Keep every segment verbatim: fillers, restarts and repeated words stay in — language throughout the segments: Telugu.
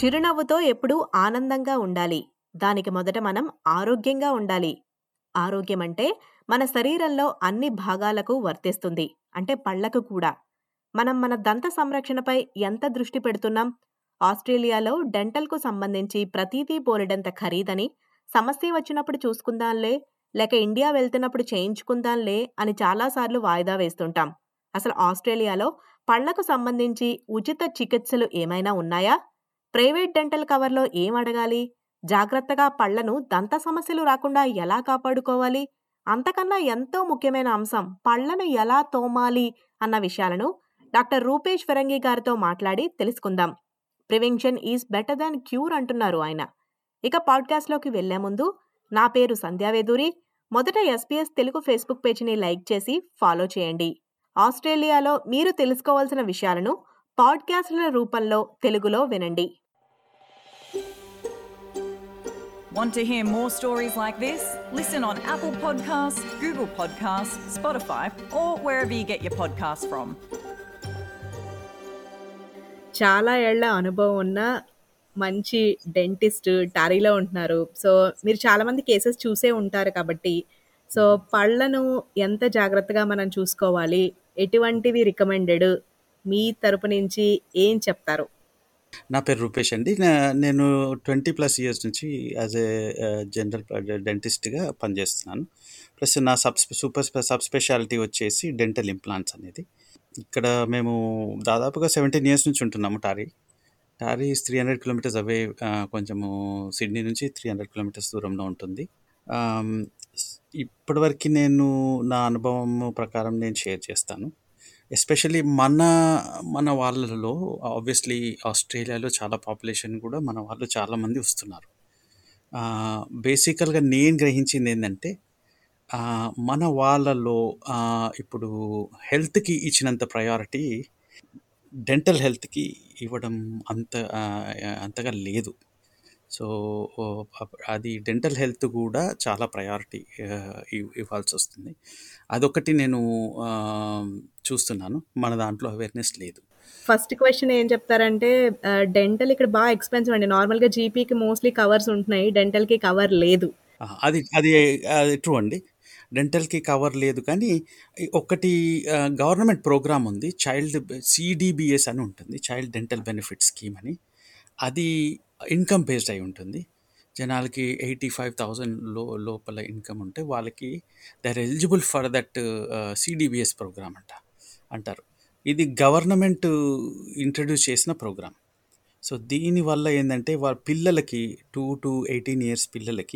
చిరునవ్వుతో ఎప్పుడూ ఆనందంగా ఉండాలి. దానికి మొదట మనం ఆరోగ్యంగా ఉండాలి. ఆరోగ్యం అంటే మన శరీరంలో అన్ని భాగాలకు వర్తిస్తుంది. అంటే పళ్ళకు కూడా. మనం మన దంత సంరక్షణపై ఎంత దృష్టి పెడుతున్నాం? ఆస్ట్రేలియాలో డెంటల్‌కు సంబంధించి ప్రతీదీ బోలెడంత ఖరీదని, సమస్య వచ్చినప్పుడు చూసుకుందాంలే, లేక ఇండియా వెళ్తున్నప్పుడు చేయించుకుందాంలే అని చాలా సార్లు వాయిదా వేస్తుంటాం. అసలు ఆస్ట్రేలియాలో పళ్ళకు సంబంధించి ఉచిత చికిత్సలు ఏమైనా ఉన్నాయా? ప్రైవేట్ డెంటల్ కవర్‌లో ఏం అడగాలి? జాగ్రత్తగా పళ్ళను దంత సమస్యలు రాకుండా ఎలా కాపాడుకోవాలి? అంతకన్నా ఎంతో ముఖ్యమైన అంశం పళ్ళను ఎలా తోమాలి అన్న విషయాలను డాక్టర్ రూపేష్ ఫిరంగి గారితో మాట్లాడి తెలుసుకుందాం. Prevention is better than cure అంటున్నారు ఆయన. ఇక పాడ్కాస్ట్‌లోకి వెళ్లే ముందు నా పేరు సంధ్యావేదూరి. మొదట ఎస్‌బీఎస్ తెలుగు ఫేస్‌బుక్ పేజీని లైక్ చేసి ఫాలో చేయండి. ఆస్ట్రేలియాలో మీరు తెలుసుకోవాల్సిన విషయాలను పాడ్కాస్ట్‌ల రూపంలో తెలుగులో వినండి. Want to hear more stories like this? Listen on Apple Podcasts, Google Podcasts, Spotify, or wherever you get your podcasts from. చాలా ఏళ్ల అనుభవం ఉన్న మంచి డెంటిస్ట్ టారీలో ఉంటున్నారు. సో, మీరు చాలామంది కేసెస్ చూసే ఉంటారు కాబట్టి, సో, పళ్ళను ఎంత జాగ్రత్తగా మనం చూసుకోవాలి? ఎటువంటివి రికమెండెడ్? మీ తరపు నుంచి ఏం చెప్తారు? నా పేరు రూపేష్ అండి. నా నేను ట్వంటీ ప్లస్ ఇయర్స్ నుంచి యాజ్ ఏ జనరల్ డెంటిస్ట్గా పనిచేస్తున్నాను. ప్లస్ నా సబ్ సూపర్ సబ్ స్పెషాలిటీ వచ్చేసి డెంటల్ ఇంప్లాంట్స్ అనేది. ఇక్కడ మేము దాదాపుగా సెవెంటీన్ ఇయర్స్ నుంచి ఉంటున్నాము. టారీ టారీ త్రీ హండ్రెడ్ కిలోమీటర్స్ అవే, కొంచెము సిడ్నీ నుంచి త్రీ హండ్రెడ్ కిలోమీటర్స్ దూరంలో ఉంటుంది. ఇప్పటివరకు నేను నా అనుభవం ప్రకారం నేను షేర్ చేస్తాను. ఎస్పెషల్లీ మన మన వాళ్ళలో ఆబ్వియస్లీ ఆస్ట్రేలియాలో చాలా పాపులేషన్ కూడా మన వాళ్ళు చాలామంది వస్తున్నారు. బేసికల్గా నేను గ్రహించింది ఏంటంటే, మన వాళ్ళలో ఇప్పుడు హెల్త్కి ఇచ్చినంత ప్రయారిటీ డెంటల్ హెల్త్కి ఇవ్వడం అంత అంతగా లేదు. సో అది డెంటల్ హెల్త్ కూడా చాలా ప్రయారిటీ ఇవ్వాల్సి వస్తుంది. అదొకటి నేను చూస్తున్నాను. మన దాంట్లో అవేర్నెస్ లేదు. ఫస్ట్ క్వశ్చన్ ఏం చెప్తారంటే, డెంటల్ ఇక్కడ బాగా ఎక్స్పెన్సివ్ అండి. నార్మల్గా జీపీకి మోస్ట్లీ కవర్స్ ఉంటున్నాయి, డెంటల్కి కవర్ లేదు. అది అది అది ట్రూ అండి. డెంటల్కి కవర్ లేదు, కానీ ఒకటి గవర్నమెంట్ ప్రోగ్రామ్ ఉంది, చైల్డ్ సిడిబిఎస్ అని ఉంటుంది, చైల్డ్ డెంటల్ బెనిఫిట్ స్కీమ్ అని. అది ఇన్కమ్ బేస్డ్ అయి ఉంటుంది. జనాలకి ఎయిటీ ఫైవ్ థౌజండ్ లో లోపల ఇన్కమ్ ఉంటే వాళ్ళకి they are eligible for that CDBS program అంట అంటారు. ఇది గవర్నమెంట్ ఇంట్రడ్యూస్ చేసిన ప్రోగ్రామ్. సో దీనివల్ల ఏంటంటే వాళ్ళ పిల్లలకి టూ టు ఎయిటీన్ ఇయర్స్ పిల్లలకి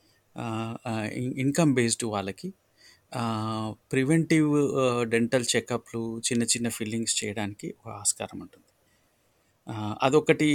ఇన్కమ్ బేస్డ్ వాళ్ళకి ప్రివెంటివ్ డెంటల్ చెకప్లు, చిన్న చిన్న ఫిల్లింగ్స్ చేయడానికి ఆస్కారం ఉంటుంది. అదొకటి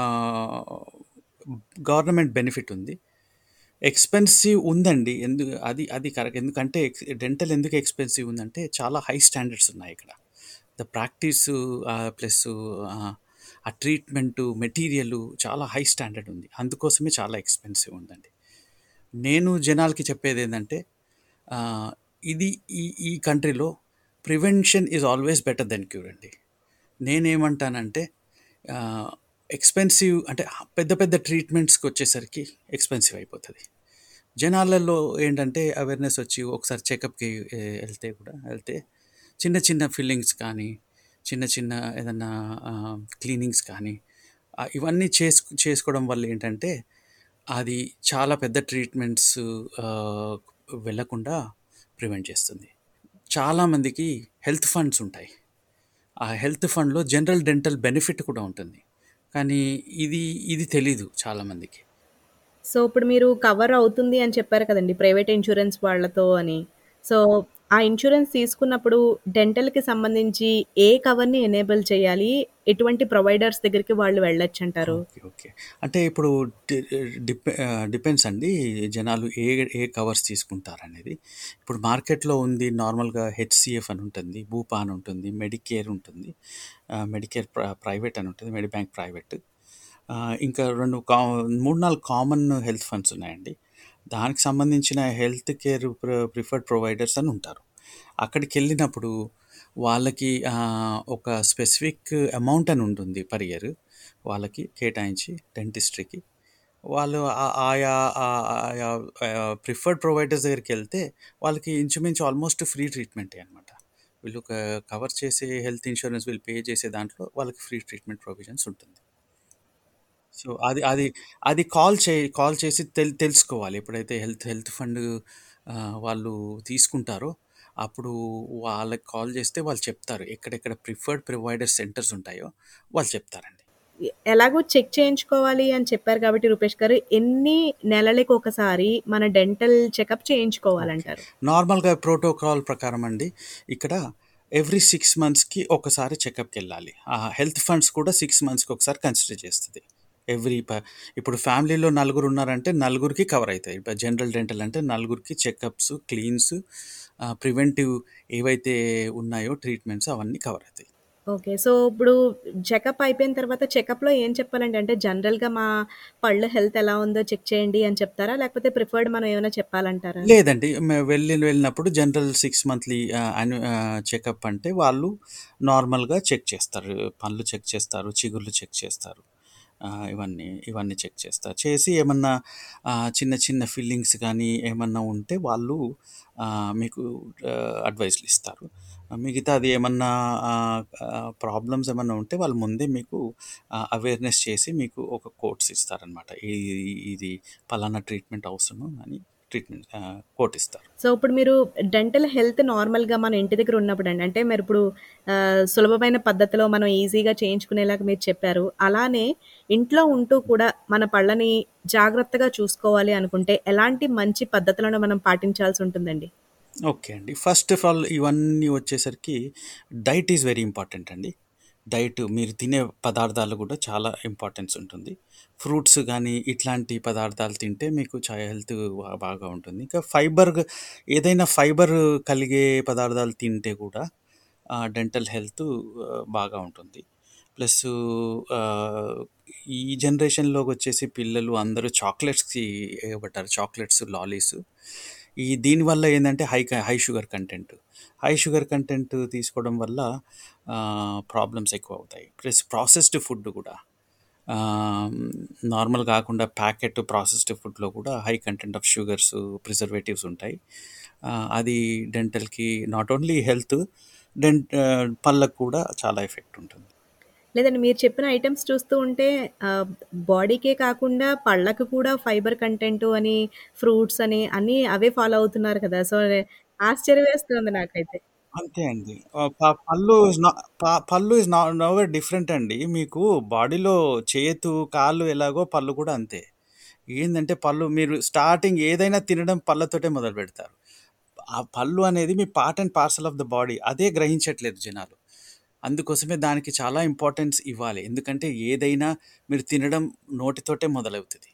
గవర్నమెంట్ బెనిఫిట్ ఉంది. ఎక్స్పెన్సివ్ ఉందండి. ఎందుకు అది అది కరెక్ట్. ఎందుకంటే డెంటల్ ఎందుకు ఎక్స్పెన్సివ్ ఉందంటే చాలా హై స్టాండర్డ్స్ ఉన్నాయి ఇక్కడ. ద ప్రాక్టీస్ ప్లస్ ఆ ట్రీట్మెంటు మెటీరియల్ చాలా హై స్టాండర్డ్ ఉంది. అందుకోసమే చాలా ఎక్స్పెన్సివ్ ఉందండి. నేను జనాలకి చెప్పేది ఏంటంటే, ఇది ఈ ఈ కంట్రీలో prevention is always better then cure అండి. నేనేమంటానంటే, ఎక్స్పెన్సివ్ అంటే పెద్ద పెద్ద ట్రీట్మెంట్స్కి వచ్చేసరికి ఎక్స్పెన్సివ్ అయిపోతుంది. జనాలలో ఏంటంటే అవేర్నెస్ వచ్చి ఒకసారి చెకప్కి వెళ్తే కూడా వెళ్తే చిన్న చిన్న ఫిల్లింగ్స్ కానీ, చిన్న చిన్న ఏదన్నా క్లీనింగ్స్ కానీ ఇవన్నీ చేసు చేసుకోవడం వల్ల ఏంటంటే అది చాలా పెద్ద ట్రీట్మెంట్స్ వెళ్ళకుండా ప్రివెంట్ చేస్తుంది. చాలామందికి హెల్త్ ఫండ్స్ ఉంటాయి. ఆ హెల్త్ ఫండ్లో జనరల్ డెంటల్ బెనిఫిట్ కూడా ఉంటుంది, కానీ ఇది ఇది తెలీదు చాలామందికి. సో ఇప్పుడు మీరు కవర్ అవుతుంది అని చెప్పారు కదండి ప్రైవేట్ ఇన్సూరెన్స్ వాళ్ళతో అని. సో ఆ ఇన్సూరెన్స్ తీసుకున్నప్పుడు డెంటల్కి సంబంధించి ఏ కవర్ని ఎనేబుల్ చేయాలి? ఎటువంటి ప్రొవైడర్స్ దగ్గరికి వాళ్ళు వెళ్ళొచ్చు అంటారు? ఓకే ఓకే అంటే ఇప్పుడు డిపె డిపెండ్స్ అండి, జనాలు ఏ ఏ కవర్స్ తీసుకుంటారనేది. ఇప్పుడు మార్కెట్లో ఉంది నార్మల్గా హెచ్సిఎఫ్ అని ఉంటుంది, బూపా అని ఉంటుంది, మెడికేర్ ఉంటుంది, మెడికేర్ ప్రైవేట్ అని ఉంటుంది, మెడిబ్యాంక్ ప్రైవేట్, ఇంకా రెండు కా మూడు నాలుగు కామన్ హెల్త్ ఫండ్స్ ఉన్నాయండి. దానికి సంబంధించిన హెల్త్ కేర్ ప్రిఫర్డ్ ప్రొవైడర్స్ అని ఉంటారు. అక్కడికి వెళ్ళినప్పుడు వాళ్ళకి ఒక స్పెసిఫిక్ అమౌంట్ అని ఉంటుంది పర్ ఇయర్. వాళ్ళకి కేటాయించి డెంటిస్ట్రీకి వాళ్ళు ఆ- ఆయా ఆ- ఆయా ప్రిఫర్డ్ ప్రొవైడర్స్ దగ్గరికి వెళ్తే వాళ్ళకి ఇంచుమించు ఆల్మోస్ట్ ఫ్రీ ట్రీట్మెంటే అనమాట. వీళ్ళు కవర్ చేసే హెల్త్ ఇన్సూరెన్స్ వీళ్ళు పే చేసే దాంట్లో వాళ్ళకి ఫ్రీ ట్రీట్మెంట్ ప్రొవిజన్స్ ఉంటుంది. సో అది అది అది కాల్ చే కాల్ చేసి తెల్ తెలుసుకోవాలి. ఎప్పుడైతే హెల్త్ హెల్త్ ఫండ్ ఆహ్, వాళ్ళు తీసుకుంటారో, అప్పుడు వాళ్ళకి కాల్ చేస్తే వాళ్ళు చెప్తారు. ఎక్కడెక్కడ ప్రిఫర్డ్ ప్రొవైడర్ సెంటర్స్ ఉంటాయో వాళ్ళు చెప్తారండి. ఎ ఎలాగో చెక్ చేయించుకోవాలి అని చెప్పారు కాబట్టి రూపేష్ గారు, ఎన్ని నెలలకొకసారి మన డెంటల్ చెకప్ ఓకే. చేయించుకోవాలంటారు? నార్మల్‌గా ప్రోటోకాల్ ప్రకారం అండి, ఇక్కడ ఎవ్రీ ఆరు మంత్స్‌కి ఒకసారి చెకప్‌కెళ్ళాలి. ఆహ్, హెల్త్ ఫండ్స్ కూడా ఆరు మంత్స్‌కి ఒకసారి కన్సిడర్ చేస్తది. ఎవ్రీ ప ఇప్పుడు ఫ్యామిలీలో నలుగురున్నారంటే నలుగురికి కవర్ అయితాయి. ఇప్పుడు జనరల్ డెంటల్ అంటే నలుగురికి చెకప్స్, క్లీన్స్, ఆహ్, ప్రివెంటివ్ ఏవైతే ఉన్నాయో ట్రీట్మెంట్స్ అవన్నీ కవర్ అయితాయి. ఓకే. సో, ఇప్పుడు చెకప్ అయిపోయిన తర్వాత చెకప్‌లో ఏం చెప్పాలండి? అంటే జనరల్‌గా మా పళ్ళ హెల్త్ ఎలా ఉందో చెక్ చేయండి అని చెప్తారా? లేకపోతే ప్రిఫర్డ్ మనం ఏమైనా చెప్పాలంటారా? లేదండి. మే వెళ్ళి వెళ్ళినప్పుడు జనరల్ ఆరు మంత్లీ ఆహ్, అను ఆహ్, చెకప్ అంటే వాళ్ళు నార్మల్‌గా చెక్ చేస్తారు. పళ్ళు చెక్ చేస్తారు, చిగుర్లు చెక్ చేస్తారు. ఆహ్, ఇవన్నీ, ఇవన్నీ చెక్ చేస్తారు. చేసి ఏమన్నా ఆహ్, చిన్న చిన్న ఫిల్లింగ్స్ గానీ ఏమన్నా ఉంటే వాళ్ళు ఆహ్, మీకు ఆహ్, అడ్వైస్‌లు ఇస్తారు. మిగతాది ఏమన్నా ఆహ్, ఆహ్, ప్రాబ్లమ్స్ ఏమన్నా ఉంటే వాళ్ళు ముందే మీకు ఆహ్, అవేర్‌నెస్ చేసి మీకు ఒక కోట్స్ ఇస్తారనమాట. ఈ ఇది పలానా ట్రీట్మెంట్ అవసరం అని ట్రీట్మెంట్ ఆహ్, కోట్ ఇస్తారు. సో, ఇప్పుడు మీరు డెంటల్ హెల్త్ నార్మల్‌గా మన ఇంటి దగ్గర ఉన్నప్పుడండి, అంటే మీరిప్పుడు ఆహ్, సులభమైన పద్ధతిలో మనం ఈజీగా చేయించుకునేలాగా మీరు చెప్పారు. అలానే ఇంట్లో ఉంటూ కూడా మన పళ్ళని జాగ్రత్తగా చూసుకోవాలి అనుకుంటే, ఎలాంటి మంచి పద్ధతులను మనం పాటించాల్సుంటుందండి? ఓకే అండి. ఫస్ట్ ఆఫ్ ఆల్ ఇవన్నీ వచ్చేసరికి డైట్ ఈజ్ వెరీ ఇంపార్టెంట్ అండి. డైట్ మీరు తినే పదార్థాలు కూడా చాలా ఇంపార్టెన్స్ ఉంటుంది. ఫ్రూట్స్ గానీ, ఇట్లాంటి పదార్థాలు తింటే మీకు చా హెల్త్ బా బాగా ఉంటుంది. ఇంకా ఫైబర్ ఏదైనా ఫైబర్ కలిగే పదార్థాలు తింటే కూడా ఆహ్, డెంటల్ హెల్త్ ఆహ్, బాగా ఉంటుంది. ప్లస్సు ఆహ్, ఈ జనరేషన్‌లోకొచ్చేసి పిల్లలు అందరూ చాక్లెట్స్‌కి ఎగబడ్డారు. చాక్లెట్స్, లాలీస్. ఈ దీనివల్ల ఏందంటే హై క high sugar content. High sugar content తీసుకోవడం వల్ల ఆహ్, ప్రాబ్లమ్స్ ఎక్కువవుతాయి. ప్లస్ ప్రాసెస్డ్ ఫుడ్ గూడా. ఆహ్, నార్మల్ గాకుండా ప్యాకెట్ ప్రాసెస్డ్ ఫుడ్‌లో కూడా high content of sugars, preservatives ఉంటాయి. ఆహ్, అది డెంటల్‌కి not only health dent ah, పళ్ళకు కూడా చాలా ఎఫెక్ట్ ఉంటుంది. లేదండి. మీరు చెప్పిన ఐటెమ్స్ చూస్తూ ఉంటే ఆహ్, బాడీకే కాకుండా పళ్ళకు కూడా ఫైబర్ కంటెంటు అని, ఫ్రూట్స్ అని అన్నీ అవే ఫాలో అవుతున్నారు కదా! సో, ఆశ్చర్యం వేస్తుంది నాకైతే. అంతే అండి. ఆహ్, ప పళ్ళు ఇస్ నా ప పళ్ళు ఇస్ నా నౌవేర్ డిఫరెంట్ అండి. మీకు బాడీలో చేతు, కాళ్ళు ఎలాగో పళ్ళు కూడా అంతే. ఏందంటే పళ్ళు మీరు స్టార్టింగ్ ఏదైనా తినడం పళ్ళతోటే మొదలుపెడతారు. ఆ పళ్ళు అనేది మీ part and parcel of the body. అదే గ్రహించట్లేదు జనాలు. అందుకోసమే దానికి చాలా ఇంపార్టెన్స్ ఇవ్వాలి. ఎందుకంటే ఏదైనా మీరు తినడం నోటితోటే మొదలవుతది.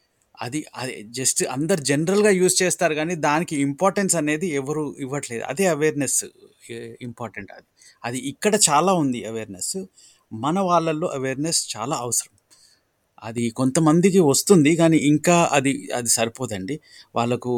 అది అది జస్ట్ అందరు జనరల్‌గా యూజ్ చేస్తారు గానీ, దానికి ఇంపార్టెన్స్ అనేది ఎవరు ఇవ్వట్లేదు. అదే అవేర్‌నెస్ ఎ ఇంపార్టెంట్ అది. అది ఇక్కడ చాలా ఉంది అవేర్‌నెస్. మన వాళ్ళలో అవేర్‌నెస్ చాలా అవసరం. అది కొంతమందికి వస్తుంది. గానీ, ఇంకా అది అది సరిపోదండి. వాళ్ళకు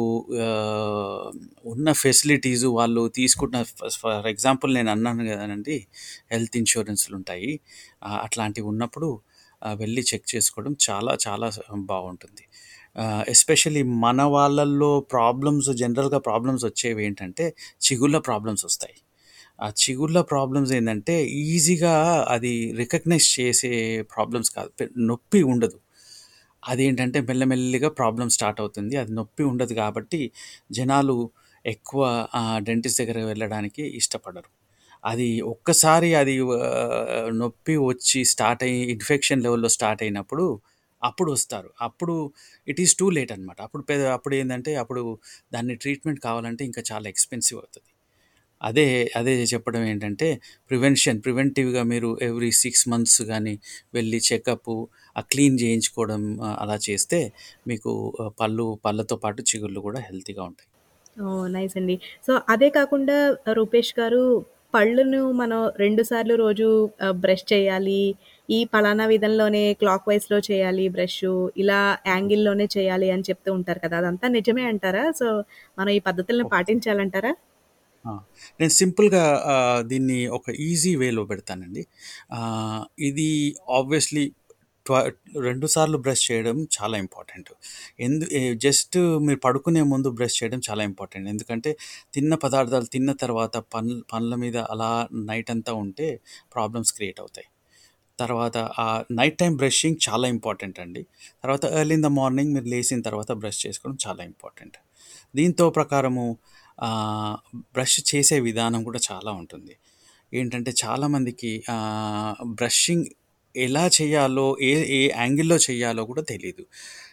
ఆహ్, ఉన్న ఫెసిలిటీసు వాళ్ళు తీసుకున్న ఫ ఫర్ ఎగ్జాంపుల్ నేను అన్నాను గదనండి, హెల్త్ ఇన్స్యూరెన్స్‌లుంటాయి. ఆహ్, అట్లాంటివి ఉన్నప్పుడు ఆహ్, వెళ్లి చెక్ చేసుకోవడం చాలా చాలా స బావుంటుంది. ఆహ్, ఎస్పెషల్లీ మన వాళ్ళల్లో ప్రాబ్లమ్స్ జనరల్‌గా ప్రాబ్లమ్స్ వచ్చేవేంటంటే, చిగుళ్ళ ప్రాబ్లమ్స్ ఒస్తాయి. ఆ చిగుళ్ళ ప్రాబ్లమ్స్ ఏందంటే, ఈజీగా అది రికగ్నైజ్ చేసే ప్రాబ్లమ్స్ కాదు. పె నొప్పి ఉండదు. అదేంటంటే మెల్లమెల్లిగా ప్రాబ్లమ్ స్టార్ట్ అవుతుంది. అది నొప్పి ఉండదు గాబట్టి, జనాలు ఎక్కువ ఆహ్, డెంటిస్ట్ దగ్గరికి వెళ్ళడానికి ఇష్టపడరు. అది ఒక్కసారి అది ఆహ్, నొప్పి వచ్చి స్టార్ట్ అయ్యి ఇన్ఫెక్షన్ లెవెల్‌లో స్టార్ట్ అయినప్పుడు, అప్పుడొస్తారు. అప్పుడు ఇట్ ఈస్ టూ లేట్ అనమాట. అప్పుడు పె అప్పుడేందంటే, అప్పుడు దాన్ని ట్రీట్మెంట్ కావాలంటే ఇంకా చాలా ఎక్స్‌పెన్సివ్ అవుతది. అదే, అదే చెప్పడం ఏంటంటే, ప్రివెన్షన్ ప్రివెంటివ్‌గా మీరు ఎవ్రీ ఆరు మంత్స్ గాని వెళ్లి చెకప్పు, ఆ క్లీన్ చేయించుకోవడం ఆహ్, అలా చేస్తే మీకు ఆహ్, పళ్ళు పళ్ళతో పాటు చిగుర్లు కూడా హెల్తీగా ఉంటాయి. ఓహ్! నైస్ అండి. సో, అదే కాకుండా రూపేష్ గారు, పళ్ళును మనం రెండు సార్లు రోజు ఆహ్, బ్రష్ చేయాలి. ఈ పలానా విధంలోనే క్లాక్ వైస్‌లో చేయాలి బ్రషు. ఇలా యాంగిల్‌లోనే చేయాలి అని చెప్తూ ఉంటారు కదా! అదంతా నిజమే అంటారా? సో, మనం ఈ పద్ధతులను ఓకే. పాటించాలంటారా? ఆ! నేను సింపుల్‌గా ఆహ్, దీన్ని ఒక ఈజీ వేలో పెడతానండి. ఆహ్, ఇది ఆబ్వియస్‌లీ ట్వ రెండు సార్లు బ్రష్ చేయడం చాలా ఇంపార్టెంట్. ఎందు ఏ జస్ట్ మీరు పడుకునే ముందు బ్రష్ చేయడం చాలా ఇంపార్టెంట్. ఎందుకంటే తిన్న పదార్థాలు తిన్న తర్వాత పన్ పళ్ళ మీద అలా నైట్ అంతా ఉంటే ప్రాబ్లమ్స్ క్రియేట్ అవుతాయి. తర్వాత ఆ నైట్ టైమ్ బ్రషింగ్ చాలా ఇంపార్టెంట్ అండి. తర్వాత ఎర్లీ ఇన్ ద మార్నింగ్ మీరు లేసిన తర్వాత బ్రష్ చేసుకోవడం చాలా ఇంపార్టెంట్. దీంతో ప్రకారము ఆహ్, బ్రష్ చేసే విధానం కూడా చాలా ఉంటుంది. ఏంటంటే చాలామందికి ఆహ్, బ్రషింగ్ ఎలా చేయాలో, ఏ ఏ యాంగిల్‌లో చేయాలో కూడా తెలీదు.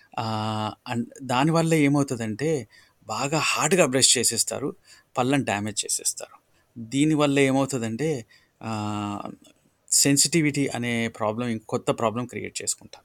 ఆహ్, అండ్ దానివల్ల ఏమవుతదంటే బాగా హార్డ్‌గా బ్రష్ చేసేస్తారు. పళ్ళని డ్యామేజ్ చేసేస్తారు. దీనివల్ల ఏమవుతదంటే ఆహ్, సెన్సిటివిటీ అనే ప్రాబ్లమ్ కొత్త ప్రాబ్లమ్ క్రియేట్ చేసుకుంటారు.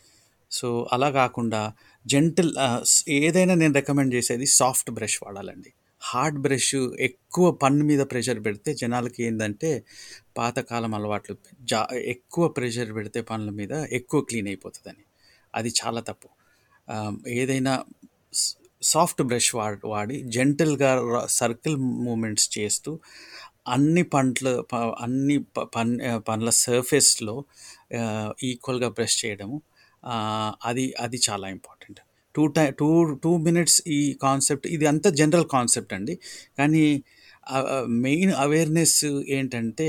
సో, అలా గాకుండా జెంటిల్ ఆహ్, స్ ఏదైనా నేను రికమెండ్ చేసేది సాఫ్ట్ బ్రష్ వాడాలండి. హార్డ్ బ్రష్ ఎక్కువ పన్ను మీద ప్రెషర్ పెడితే జనాలకి ఏందంటే పాతకాలం అలవాట్లు జా ఎక్కువ ప్రెషర్ పెడితే పనుల మీద ఎక్కువ క్లీన్ అయిపోతదని. అది చాలా తప్పు. ఆహ్, ఏదైనా స్ సాఫ్ట్ బ్రష్ వాడ్ వాడి జెంటిల్‌గా ర సర్కిల్ మూవ్‌మెంట్స్ చేస్తూ అన్ని పంట్ల ప అన్ని ప పన్ ఆహ్, పండ్ల సర్ఫేస్‌లో ఆహ్, ఈక్వల్‌గా బ్రష్ చేయడము ఆహ్, అది అది చాలా ఇంపార్టెంట్. టూ టై టూ టూ మినిట్స్ ఈ కాన్సెప్ట్ ఇది అంతా జనరల్ కాన్సెప్ట్ అండి. కానీ ఆహ్, ఆహ్, మెయిన్ అవేర్‌నెస్ ఏంటంటే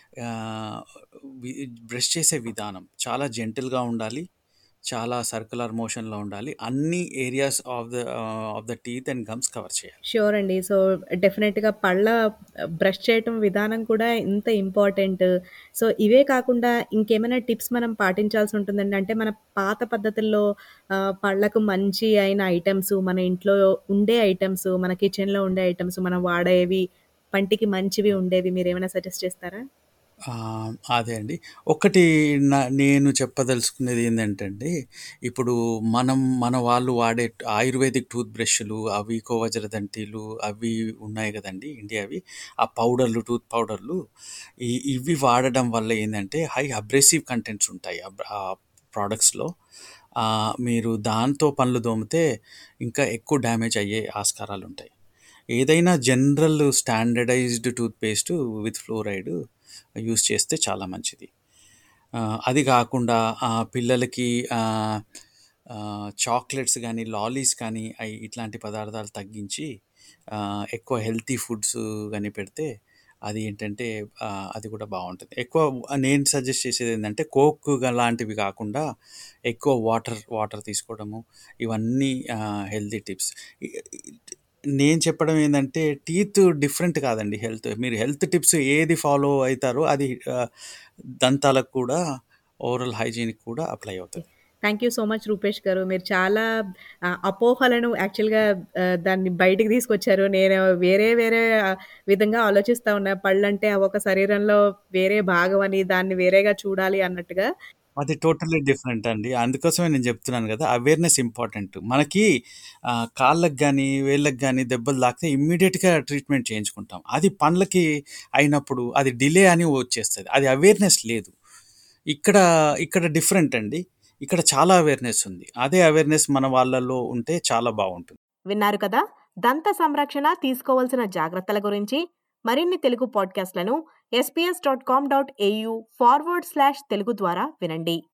ఆహ్, వి బ్రష్ చేసే విధానం చాలా జెంటిల్‌గా ఉండాలి. చాలా సర్క్యులర్ మోషన్‌లో ఉండాలి. అన్ని areas of the ah, of the teeth and gums cover చేయాలి. ష్యూర్ అండి. సో, డెఫినెట్‌గా పళ్ళ బ్రష్ చేయటం విధానం కూడా ఇంత ఇంపార్టెంట్. సో, ఇవే కాకుండా ఇంకేమైనా టిప్స్ మనం పాటించాల్సి ఉంటుందండి? అంటే మన పాత పద్ధతుల్లో ఆహ్, పళ్ళకు మంచి అయిన ఐటెమ్స్, మన ఇంట్లో ఉండే ఐటెమ్స్, మన కిచెన్‌లో ఉండే ఐటెమ్స్, మనం వాడేవి, పంటికి మంచివి ఉండేవి మీరేమైనా సజెస్ట్ చేస్తారా? ఆ! అదే అండి. ఒకటి న నేను చెప్పదలుచుకునేది ఏందంటే అండి, ఇప్పుడు మనం మన వాళ్ళు వాడే ఆయుర్వేదిక్ టూత్ బ్రష్‌లు, అవి కోవజరదంటిలు అవి ఉన్నాయి గదండీ ఇండియావి. ఆ పౌడర్‌లు, టూత్ పౌడర్‌లు ఇ ఇవి వాడడం వల్ల ఏందంటే హై అబ్రెసివ్ కంటెంట్స్ ఉంటాయి. అబ్ ఆ ప్రొడక్ట్స్‌లో. ఆహ్, మీరు దాంతో పళ్ళు తోమితే ఇంకా ఎక్కువ డ్యామేజ్ అయ్యే ఆస్కారాలుంటాయి. ఏదైనా general standardised toothpaste with fluoride use చేస్తే చాలా మంచిది. ఆహ్, అది గాకుండా ఆహ్, పిల్లలకి ఆహ్, ఆహ్, చాక్లెట్స్ గానీ, లాలీస్ కానీ అయి ఇట్లాంటి పదార్థాలు తగ్గించి ఆహ్, ఎక్కువ హెల్తీ ఫుడ్స్ గాని పెడితే అది ఏంటంటే ఆహ్, అది కూడా బావుంటది. ఎక్కువ నేను సజెస్ట్ చేసేదేంటంటే కోక్ గా లాంటివి గాకుండా ఎక్కువ వాటర్, వాటర్ తీసుకోవడము ఇవన్నీ ఆహ్, హెల్తీ టిప్స్. ఇ నేను చెప్పడం ఏందంటే టీత్ డిఫరెంట్ కాదండి హెల్త్. మీరు హెల్త్ టిప్స్ ఏది ఫాలో అయితారో అది ఆహ్, దంతాలకు కూడా ఓరల్ హైజీన్‌కి కూడా అప్లై అవుతది. Thank you so much Rupesh గారు. మీరు చాలా ఆహ్, అపోహలను యాక్చువల్‌గా ఆహ్, దాన్ని బయటికి తీసుకొచ్చారు. నేను వేరే వేరే ఆహ్, విధంగా ఆలోచిస్తా ఉన్నా. పళ్ళంటే అవొక శరీరంలో వేరే భాగం అని, దాన్ని వేరేగా చూడాలి అన్నట్టుగా. అది టోటల్లీ డిఫరెంట్ అండి. అందుకోసమే నేను చెప్తున్నాను గదా! Awareness important. మనకి ఆహ్, కాళ్ళకి గానీ, వేళ్ళకి గానీ దెబ్బలు తాకితే ఇమ్మీడియేట్‌గా ట్రీట్మెంట్ చేయించుకుంటాం. అది పండ్లకి అయినప్పుడు అది డిలే అని వచ్చేస్తది. అది అవేర్‌నెస్ లేదు. ఇక్కడ ఇక్కడ డిఫరెంట్ అండి. ఇక్కడ చాలా అవేర్‌నెస్ ఉంది. అదే అవేర్‌నెస్ మన వాళ్ళలో ఉంటే చాలా బావుంటుంది. విన్నారు కదా! దంత సంరక్షణ తీసుకోవాల్సిన జాగ్రత్తల గురించి మరిన్ని తెలుగు పాడ్‌కాస్ట్‌లను SBS dot com dot AU forward slash Telugu ద్వారా వినండి.